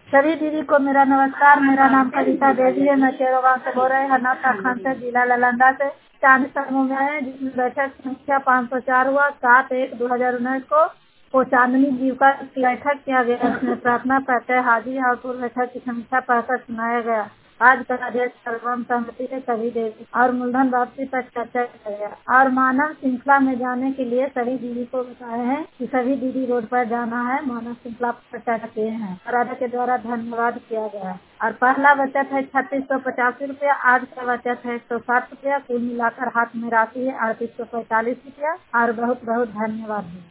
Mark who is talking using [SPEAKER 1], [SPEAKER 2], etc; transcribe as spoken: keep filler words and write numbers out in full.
[SPEAKER 1] सभी दीदी को मेरा नमस्कार। मेरा नाम कविता देवी है। मैं चेरो गाँव से बोल रहे हैं, हरनाथा खंड से, जिला नालंदा से। चालीस समूह में है, जिसमें बैठक संख्या पाँच सौ चार हुआ। सात एक दो हजार उन्नीस को वो चांदनी जीविका की बैठक किया गया। इसमें प्रार्थना प्रत्यय हाजी और पूर्व बैठक की समीक्षा पढ़कर सुनाया गया। आज का आदेश सर्वम सहमति से सभी देवी और मूलधन वापसी पर चर्चा किया गया और मानव श्रृंखला में जाने के लिए सभी दीदी को बताए हैं कि सभी दीदी रोड पर जाना है। मानव श्रृंखला पर चर्चा किए हैं और राजा के द्वारा धन्यवाद किया गया। और पहला बचत है छत्तीस सौ पचासी रुपया। आज का बचत है एक सौ साठ रुपया। कुल मिलाकर हाथ में राशि है अड़तीस सौ पैंतालीस रुपया। और बहुत बहुत धन्यवाद।